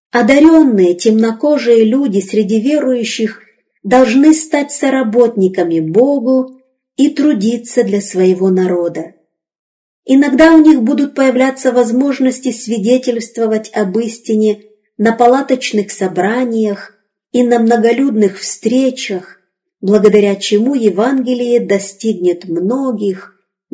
Одаренные темнокожие люди среди верующих должны стать соработниками Богу и трудиться для своего народа. Иногда у них будут появляться возможности свидетельствовать об истине на палаточных собраниях и на многолюдных встречах, благодаря чему Евангелие достигнет многих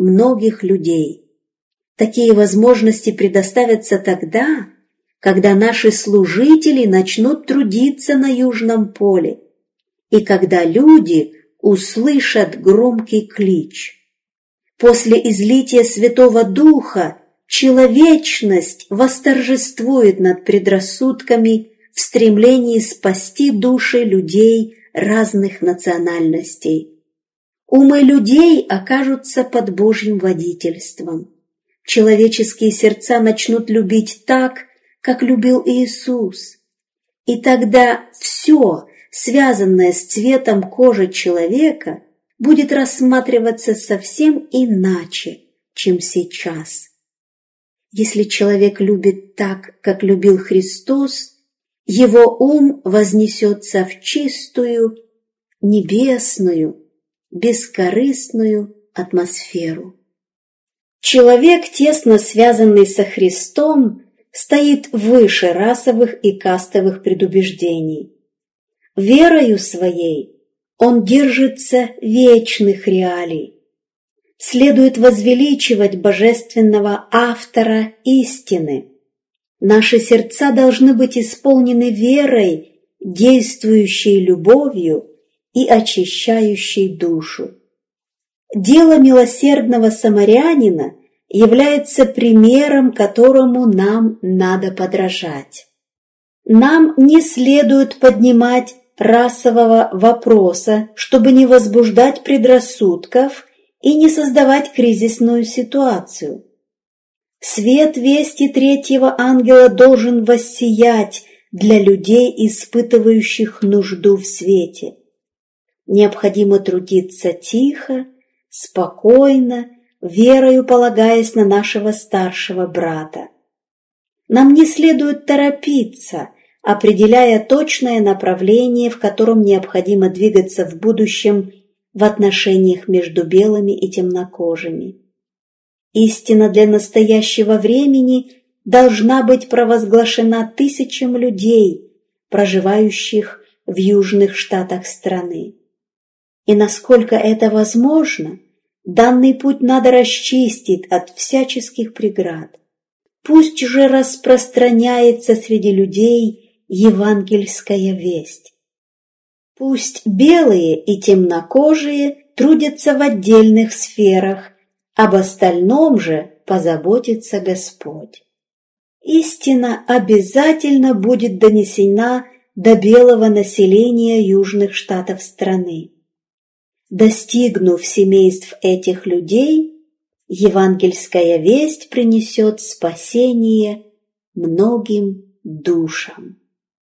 людей. Такие возможности предоставятся тогда, когда наши служители начнут трудиться на Южном поле, и когда люди услышат громкий клич. После излития Святого Духа человечность восторжествует над предрассудками в стремлении спасти души людей разных национальностей. Умы людей окажутся под Божьим водительством. Человеческие сердца начнут любить так, как любил Иисус. И тогда все, связанное с цветом кожи человека, будет рассматриваться совсем иначе, чем сейчас. Если человек любит так, как любил Христос, его ум вознесется в чистую, небесную, бескорыстную атмосферу. Человек, тесно связанный со Христом, стоит выше расовых и кастовых предубеждений. Верою своей он держится вечных реалий. Следует возвеличивать божественного автора истины. Наши сердца должны быть исполнены верой, действующей любовью и очищающей душу. Дело милосердного самарянина является примером, которому нам надо подражать. Нам не следует поднимать расового вопроса, чтобы не возбуждать предрассудков и не создавать кризисную ситуацию. Свет вести третьего ангела должен воссиять для людей, испытывающих нужду в свете. Необходимо трудиться тихо, спокойно, верою полагаясь на нашего старшего брата. Нам не следует торопиться, определяя точное направление, в котором необходимо двигаться в будущем в отношениях между белыми и темнокожими. Истина для настоящего времени должна быть провозглашена тысячам людей, проживающих в южных штатах страны. И насколько это возможно, данный путь надо расчистить от всяческих преград. Пусть же распространяется среди людей евангельская весть. Пусть белые и темнокожие трудятся в отдельных сферах, об остальном же позаботится Господь. Истина обязательно будет донесена до белого населения южных штатов страны. Достигнув семейств этих людей, евангельская весть принесет спасение многим душам.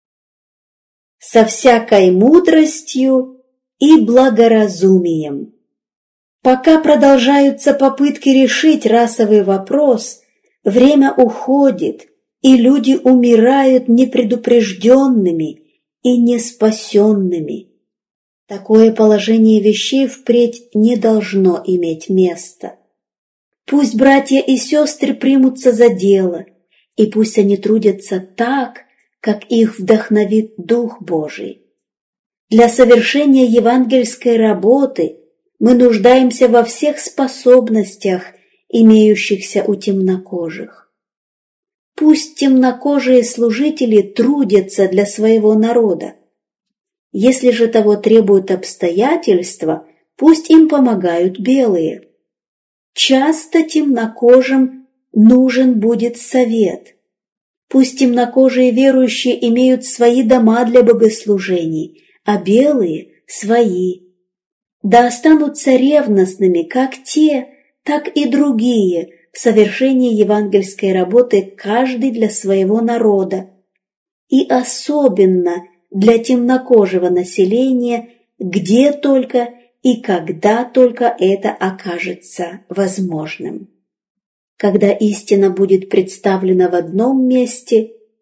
Со всякой мудростью и благоразумием. Пока продолжаются попытки решить расовый вопрос, время уходит, и люди умирают непредупрежденными и неспасенными. Такое положение вещей впредь не должно иметь места. Пусть братья и сестры примутся за дело, и пусть они трудятся так, как их вдохновит Дух Божий. Для совершения евангельской работы мы нуждаемся во всех способностях, имеющихся у темнокожих. Пусть темнокожие служители трудятся для своего народа. Если же того требуют обстоятельства, пусть им помогают белые. Часто темнокожим нужен будет совет. Пусть темнокожие верующие имеют свои дома для богослужений, а белые – свои. Да останутся ревностными как те, так и другие в совершении евангельской работы каждый для своего народа, и особенно для темнокожего населения, где только и когда только это окажется возможным. Когда истина будет представлена в одном месте,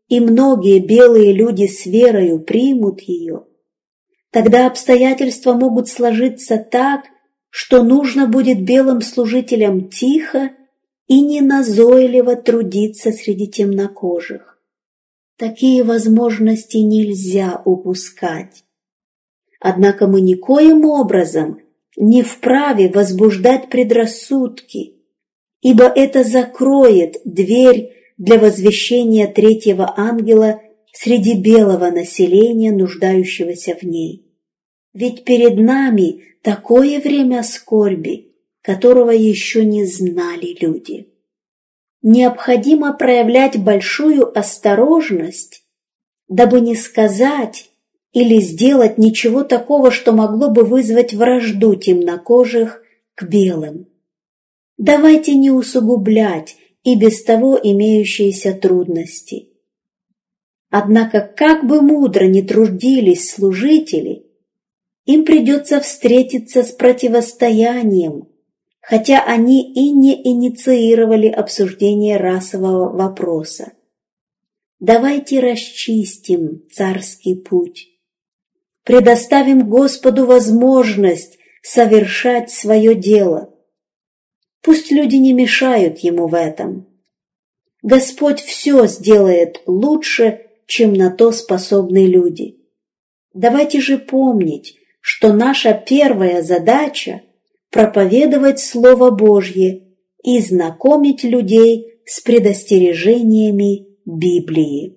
и многие белые люди с верою примут ее, тогда обстоятельства могут сложиться так, что нужно будет белым служителям тихо и неназойливо трудиться среди темнокожих. Такие возможности нельзя упускать. Однако мы никоим образом не вправе возбуждать предрассудки, ибо это закроет дверь для возвещения третьего ангела среди белого населения, нуждающегося в ней. Ведь перед нами такое время скорби, которого еще не знали люди. Необходимо проявлять большую осторожность, дабы не сказать или сделать ничего такого, что могло бы вызвать вражду темнокожих к белым. Давайте не усугублять и без того имеющиеся трудности. Однако, как бы мудро ни трудились служители, им придется встретиться с противостоянием, хотя они и не инициировали обсуждение расового вопроса. Давайте расчистим царский путь, предоставим Господу возможность совершать свое дело. Пусть люди не мешают Ему в этом. Господь все сделает лучше, чем на то способны люди. Давайте же помнить, что наша первая задача – проповедовать Слово Божье и знакомить людей с предостережениями Библии.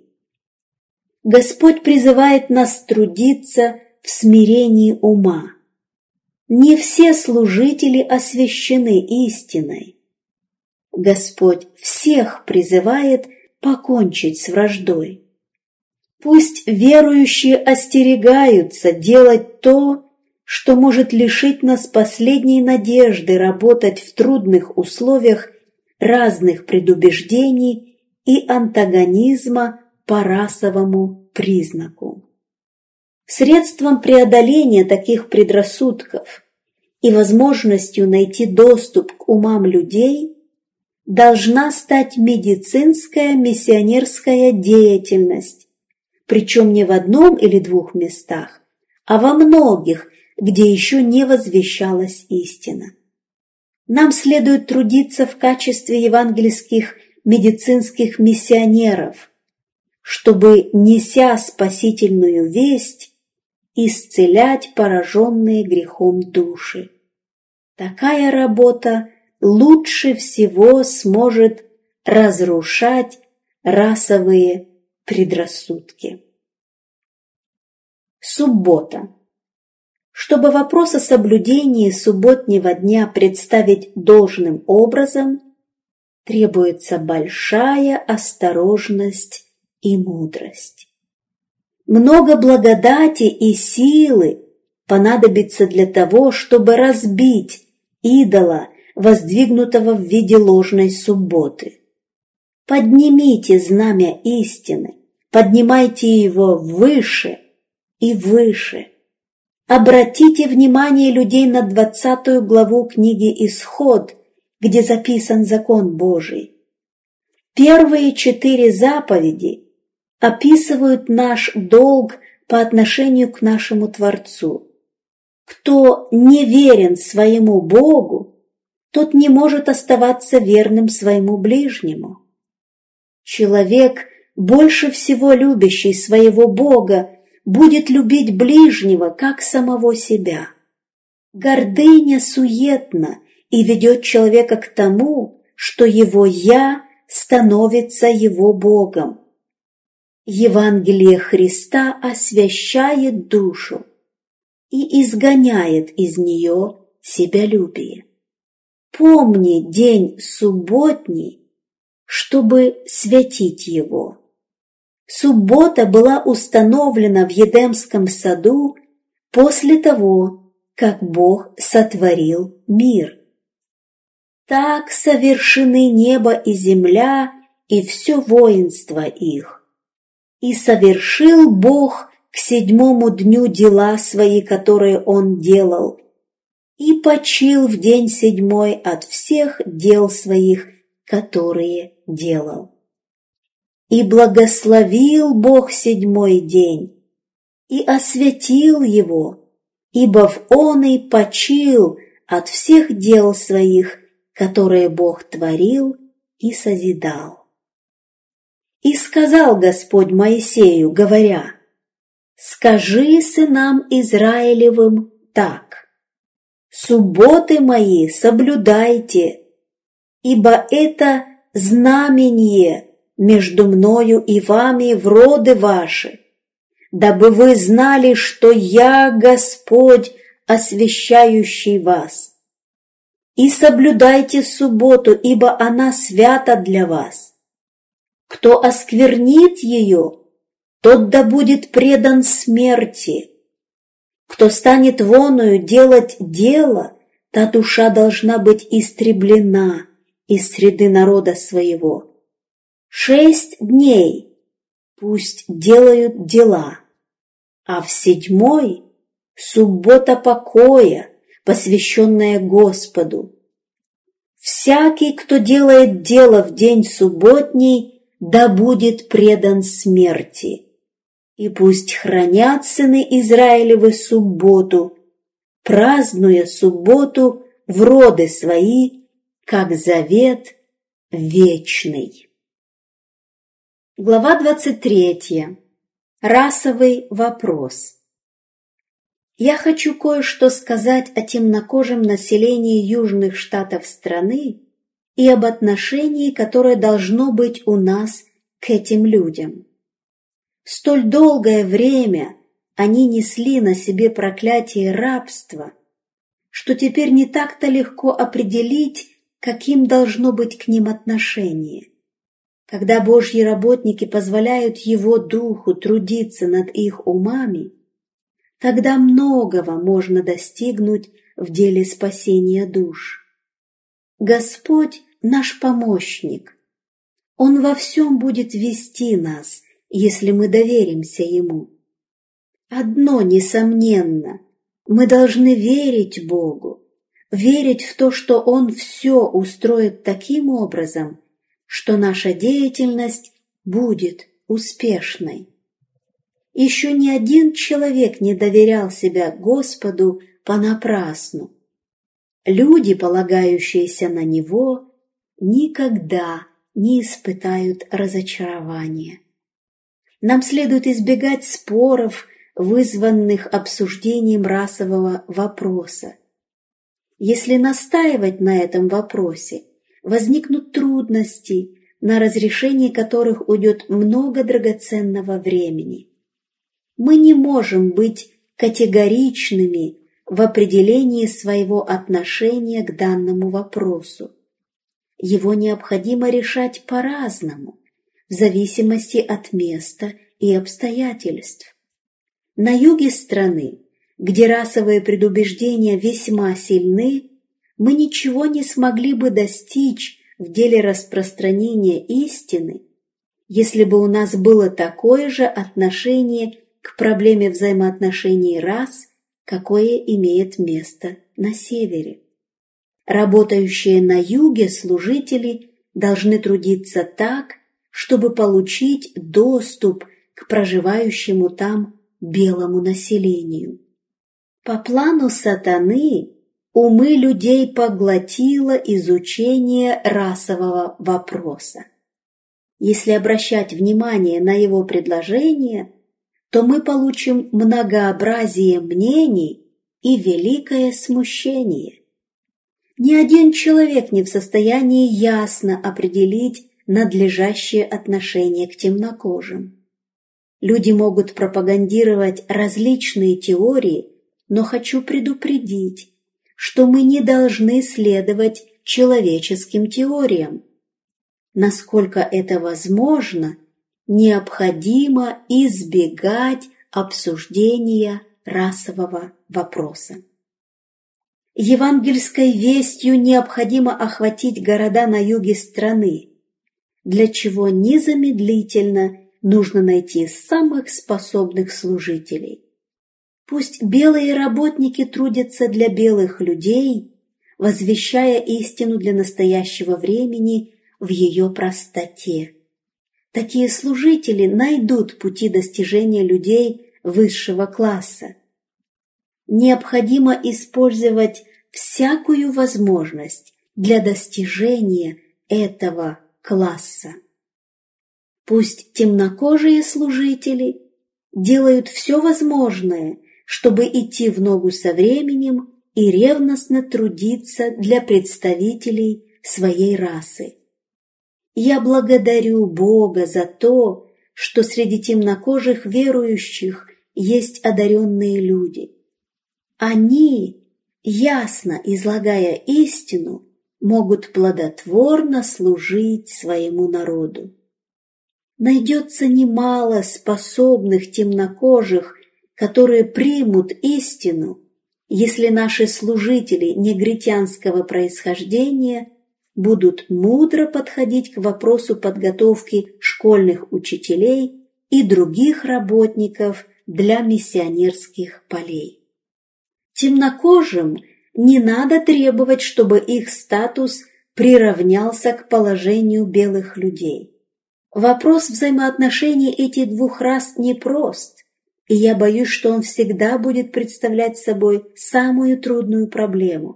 Господь призывает нас трудиться в смирении ума. Не все служители освящены истиной. Господь всех призывает покончить с враждой. Пусть верующие остерегаются делать то, что может лишить нас последней надежды работать в трудных условиях разных предубеждений и антагонизма по расовому признаку. Средством преодоления таких предрассудков и возможностью найти доступ к умам людей должна стать медицинская миссионерская деятельность, причем не в одном или двух местах, а во многих, где еще не возвещалась истина. Нам следует трудиться в качестве евангельских медицинских миссионеров, чтобы, неся спасительную весть, исцелять пораженные грехом души. Такая работа лучше всего сможет разрушать расовые предрассудки. Суббота. Чтобы вопрос о соблюдении субботнего дня представить должным образом, требуется большая осторожность и мудрость. Много благодати и силы понадобится для того, чтобы разбить идола, воздвигнутого в виде ложной субботы. Поднимите знамя истины, поднимайте его выше и выше. Обратите внимание людей на 20 главу книги «Исход», где записан закон Божий. Первые 4 заповеди описывают наш долг по отношению к нашему Творцу. Кто не верен своему Богу, тот не может оставаться верным своему ближнему. Человек, больше всего любящий своего Бога, будет любить ближнего, как самого себя. Гордыня суетна и ведет человека к тому, что его «я» становится его Богом. Евангелие Христа освящает душу и изгоняет из нее себялюбие. Помни день субботний, чтобы святить его. Суббота была установлена в Едемском саду после того, как Бог сотворил мир. Так совершены небо и земля и все воинство их. И совершил Бог к 7-му дню дела свои, которые Он делал, и почил в день 7-й от всех дел своих, которые делал. И благословил Бог седьмой день, и освятил его, ибо в он и почил от всех дел своих, которые Бог творил и созидал. И сказал Господь Моисею, говоря: «Скажи сынам Израилевым так: субботы мои соблюдайте, ибо это знамение между мною и вами в роды ваши, дабы вы знали, что я Господь, освящающий вас. И соблюдайте субботу, ибо она свята для вас. Кто осквернит ее, тот да будет предан смерти. Кто станет воною делать дело, та душа должна быть истреблена из среды народа своего. 6 дней пусть делают дела, а в 7-й — суббота покоя, посвященная Господу. Всякий, кто делает дело в день субботний, да будет предан смерти. И пусть хранят сыны Израилевы субботу, празднуя субботу в роды свои, как завет вечный». Глава 23. Расовый вопрос. Я хочу кое-что сказать о темнокожем населении южных штатов страны и об отношении, которое должно быть у нас к этим людям. Столь долгое время они несли на себе проклятие рабства, что теперь не так-то легко определить, каким должно быть к ним отношение. Когда Божьи работники позволяют Его Духу трудиться над их умами, тогда многого можно достигнуть в деле спасения душ. Господь наш помощник. Он во всем будет вести нас, если мы доверимся Ему. Одно несомненно, мы должны верить Богу, верить в то, что Он все устроит таким образом, что наша деятельность будет успешной. Еще ни один человек не доверял себя Господу понапрасну. Люди, полагающиеся на Него, никогда не испытают разочарования. Нам следует избегать споров, вызванных обсуждением расового вопроса. Если настаивать на этом вопросе, возникнут трудности, на разрешение которых уйдет много драгоценного времени. Мы не можем быть категоричными в определении своего отношения к данному вопросу. Его необходимо решать по-разному, в зависимости от места и обстоятельств. На юге страны, где расовые предубеждения весьма сильны, мы ничего не смогли бы достичь в деле распространения истины, если бы у нас было такое же отношение к проблеме взаимоотношений рас, какое имеет место на севере. Работающие на юге служители должны трудиться так, чтобы получить доступ к проживающему там белому населению. По плану сатаны умы людей поглотило изучение расового вопроса. Если обращать внимание на его предложения, то мы получим многообразие мнений и великое смущение. Ни один человек не в состоянии ясно определить надлежащее отношение к темнокожим. Люди могут пропагандировать различные теории, но хочу предупредить, что мы не должны следовать человеческим теориям. Насколько это возможно, необходимо избегать обсуждения расового вопроса. Евангельской вестью необходимо охватить города на юге страны, для чего незамедлительно нужно найти самых способных служителей. Пусть белые работники трудятся для белых людей, возвещая истину для настоящего времени в ее простоте. Такие служители найдут пути достижения людей высшего класса. Необходимо использовать всякую возможность для достижения этого класса. Пусть темнокожие служители делают все возможное, чтобы идти в ногу со временем и ревностно трудиться для представителей своей расы. Я благодарю Бога за то, что среди темнокожих верующих есть одаренные люди. Они, ясно излагая истину, могут плодотворно служить своему народу. Найдется немало способных темнокожих, которые примут истину, если наши служители негритянского происхождения будут мудро подходить к вопросу подготовки школьных учителей и других работников для миссионерских полей. Темнокожим не надо требовать, чтобы их статус приравнялся к положению белых людей. Вопрос взаимоотношений этих двух рас непрост, и я боюсь, что он всегда будет представлять собой самую трудную проблему.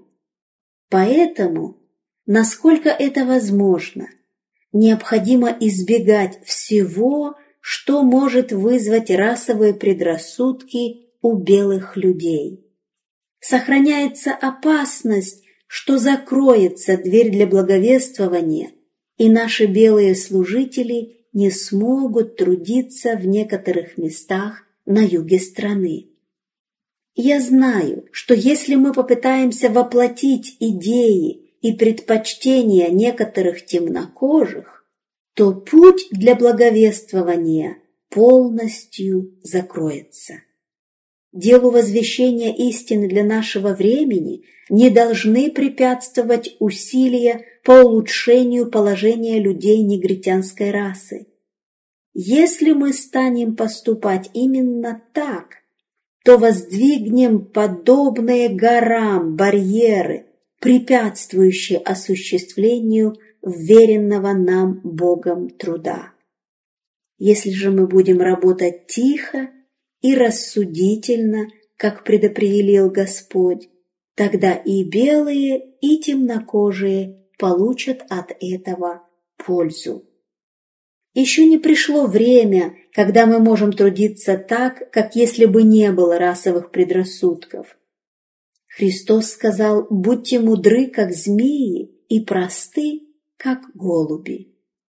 Поэтому, насколько это возможно, необходимо избегать всего, что может вызвать расовые предрассудки у белых людей. Сохраняется опасность, что закроется дверь для благовествования, и наши белые служители не смогут трудиться в некоторых местах на юге страны. Я знаю, что если мы попытаемся воплотить идеи и предпочтения некоторых темнокожих, то путь для благовествования полностью закроется. Делу возвещения истины для нашего времени не должны препятствовать усилия по улучшению положения людей негритянской расы. Если мы станем поступать именно так, то воздвигнем подобные горам барьеры, препятствующие осуществлению вверенного нам Богом труда. Если же мы будем работать тихо и рассудительно, как предопределил Господь, тогда и белые, и темнокожие получат от этого пользу. Еще не пришло время, когда мы можем трудиться так, как если бы не было расовых предрассудков. Христос сказал: «Будьте мудры, как змеи, и просты, как голуби».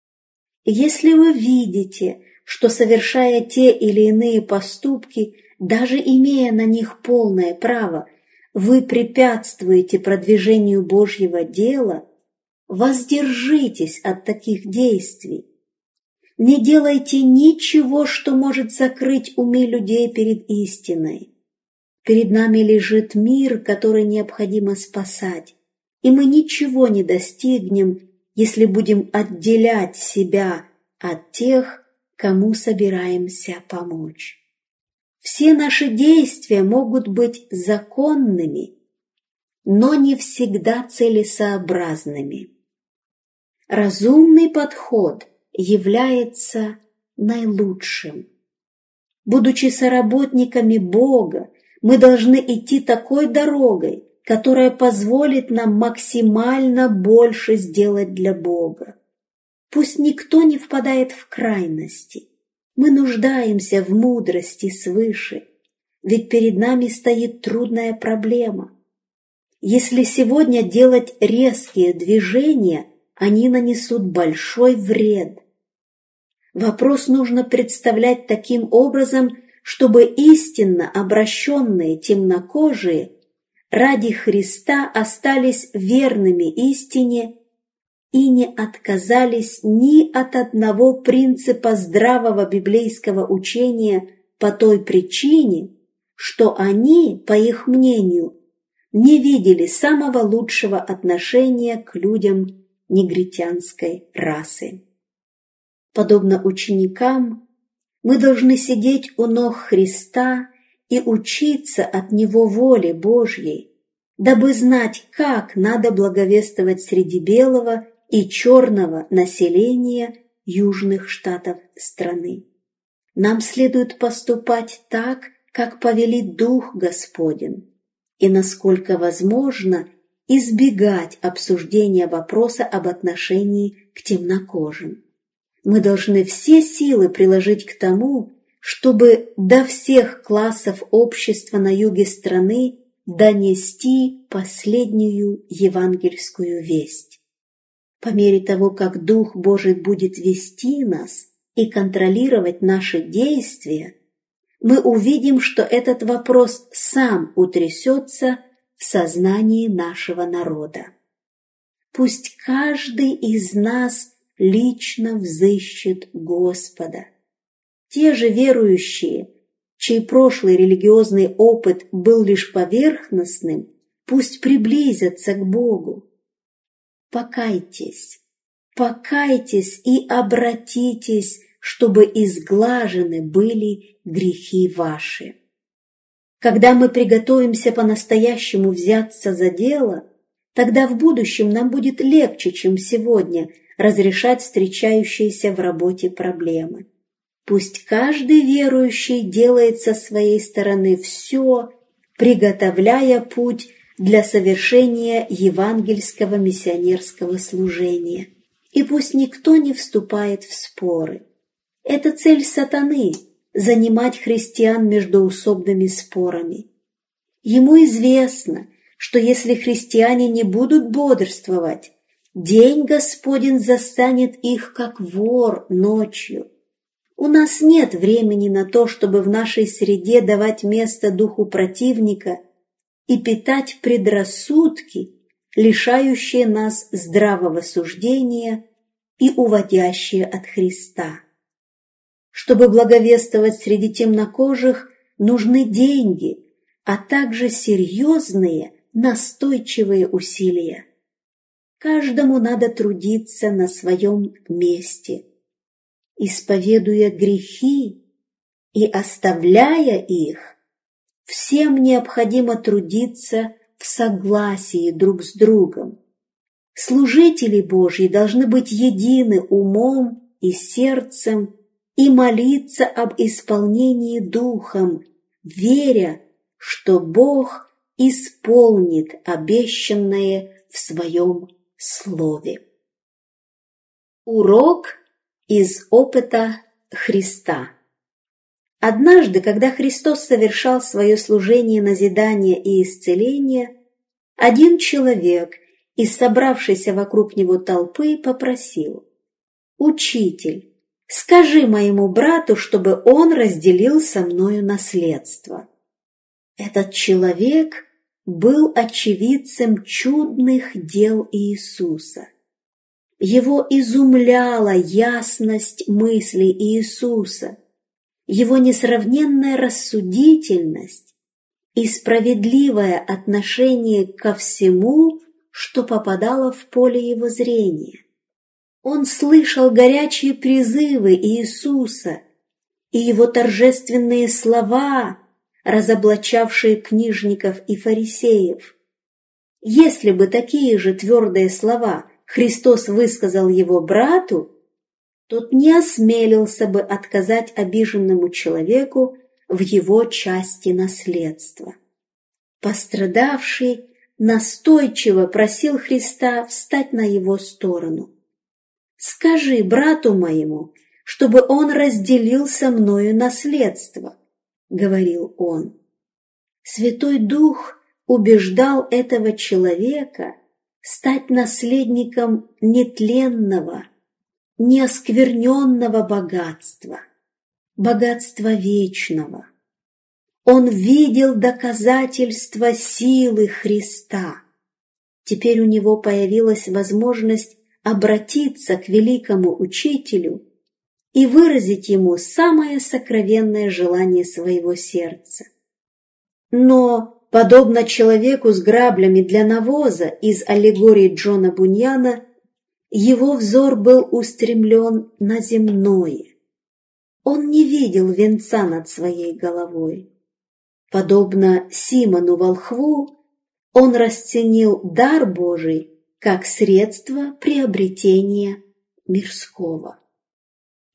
Если вы видите, что, совершая те или иные поступки, даже имея на них полное право, вы препятствуете продвижению Божьего дела, воздержитесь от таких действий. Не делайте ничего, что может закрыть умы людей перед истиной. Перед нами лежит мир, который необходимо спасать, и мы ничего не достигнем, если будем отделять себя от тех, кому собираемся помочь. Все наши действия могут быть законными, но не всегда целесообразными. Разумный подход является наилучшим. Будучи соработниками Бога, мы должны идти такой дорогой, которая позволит нам максимально больше сделать для Бога. Пусть никто не впадает в крайности. Мы нуждаемся в мудрости свыше, ведь перед нами стоит трудная проблема. Если сегодня делать резкие движения, они нанесут большой вред. Вопрос нужно представлять таким образом, чтобы истинно обращенные темнокожие ради Христа остались верными истине и не отказались ни от одного принципа здравого библейского учения по той причине, что они, по их мнению, не видели самого лучшего отношения к людям негритянской расы. Подобно ученикам, мы должны сидеть у ног Христа и учиться от Него воле Божьей, дабы знать, как надо благовествовать среди белого и черного населения южных штатов страны. Нам следует поступать так, как повелит Дух Господень, и, насколько возможно, избегать обсуждения вопроса об отношении к темнокожим. Мы должны все силы приложить к тому, чтобы до всех классов общества на юге страны донести последнюю евангельскую весть. По мере того, как Дух Божий будет вести нас и контролировать наши действия, мы увидим, что этот вопрос сам утрясется в сознании нашего народа. Пусть каждый из нас лично взыщет Господа. Те же верующие, чей прошлый религиозный опыт был лишь поверхностным, пусть приблизятся к Богу. Покайтесь, покайтесь и обратитесь, чтобы изглажены были грехи ваши. Когда мы приготовимся по-настоящему взяться за дело, тогда в будущем нам будет легче, чем сегодня, разрешать встречающиеся в работе проблемы. Пусть каждый верующий делает со своей стороны все, приготовляя путь для совершения евангельского миссионерского служения. И пусть никто не вступает в споры. Это цель сатаны – занимать христиан междоусобными спорами. Ему известно, что если христиане не будут бодрствовать, день Господень застанет их, как вор ночью. У нас нет времени на то, чтобы в нашей среде давать место духу противника и питать предрассудки, лишающие нас здравого суждения и уводящие от Христа. Чтобы благовествовать среди темнокожих, нужны деньги, а также серьезные, настойчивые усилия. Каждому надо трудиться на своем месте, исповедуя грехи и оставляя их. Всем необходимо трудиться в согласии друг с другом. Служители Божьи должны быть едины умом и сердцем и молиться об исполнении Духом, веря, что Бог исполнит обещанное в Своем Слове. Урок из опыта Христа. Однажды, когда Христос совершал свое служение назидания и исцеления, один человек из собравшейся вокруг него толпы попросил: «Учитель, скажи моему брату, чтобы он разделил со мною наследство». Этот человек был очевидцем чудных дел Иисуса. Его изумляла ясность мыслей Иисуса, его несравненная рассудительность и справедливое отношение ко всему, что попадало в поле его зрения. Он слышал горячие призывы Иисуса и его торжественные слова, разоблачавшие книжников и фарисеев. Если бы такие же твердые слова Христос высказал его брату, тот не осмелился бы отказать обиженному человеку в его части наследства. Пострадавший настойчиво просил Христа встать на его сторону. «Скажи брату моему, чтобы он разделил со мною наследство», — говорил он. Святой Дух убеждал этого человека стать наследником нетленного, неоскверненного богатства, богатства вечного. Он видел доказательства силы Христа. Теперь у него появилась возможность обратиться к великому Учителю и выразить ему самое сокровенное желание своего сердца. Но, подобно человеку с граблями для навоза из аллегории Джона Буньяна, его взор был устремлен на земное. Он не видел венца над своей головой. Подобно Симону волхву, он расценил дар Божий как средство приобретения мирского.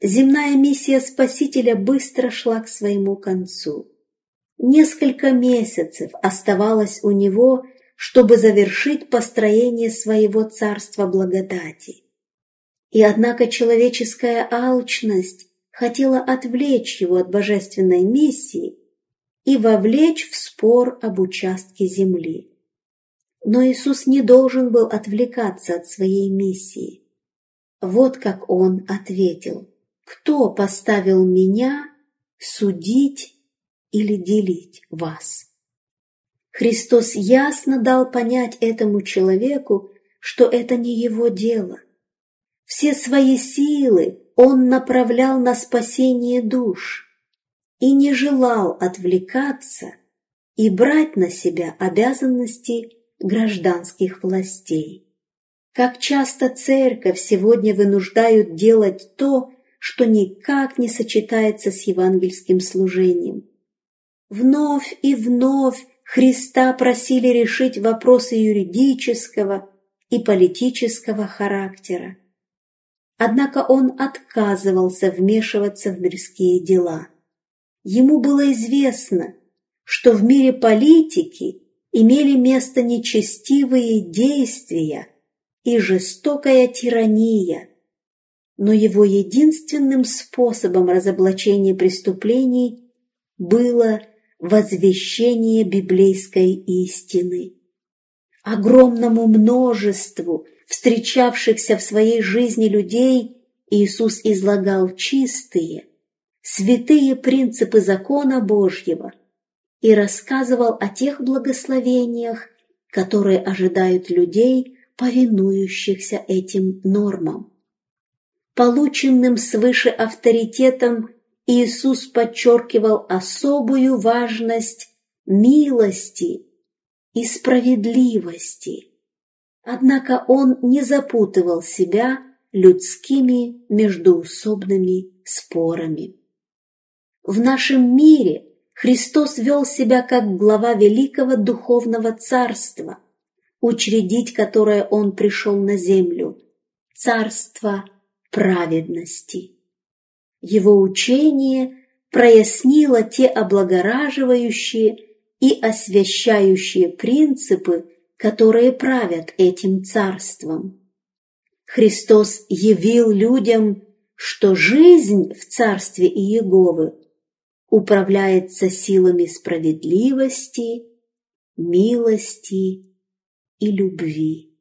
Земная миссия Спасителя быстро шла к своему концу. Несколько месяцев оставалось у него, чтобы завершить построение своего царства благодати. И однако человеческая алчность хотела отвлечь его от божественной миссии и вовлечь в спор об участке земли. Но Иисус не должен был отвлекаться от своей миссии. Вот как он ответил: «Кто поставил меня судить или делить вас?» Христос ясно дал понять этому человеку, что это не его дело. Все свои силы он направлял на спасение душ и не желал отвлекаться и брать на себя обязанности гражданских властей. Как часто церковь сегодня вынуждают делать то, что никак не сочетается с евангельским служением. Вновь и вновь Христа просили решить вопросы юридического и политического характера. Однако он отказывался вмешиваться в мирские дела. Ему было известно, что в мире политики имели место нечестивые действия и жестокая тирания, но его единственным способом разоблачения преступлений было возвещение библейской истины. Огромному множеству встречавшихся в своей жизни людей Иисус излагал чистые, святые принципы закона Божьего и рассказывал о тех благословениях, которые ожидают людей, повинующихся этим нормам. Полученным свыше авторитетом Иисус подчеркивал особую важность милости и справедливости. Однако он не запутывал себя людскими междоусобными спорами. В нашем мире Христос вел себя как глава великого духовного царства, учредить которое он пришел на землю, царство праведности. Его учение прояснило те облагораживающие и освящающие принципы, которые правят этим царством. Христос явил людям, что жизнь в царстве Иеговы управляется силами справедливости, милости и любви.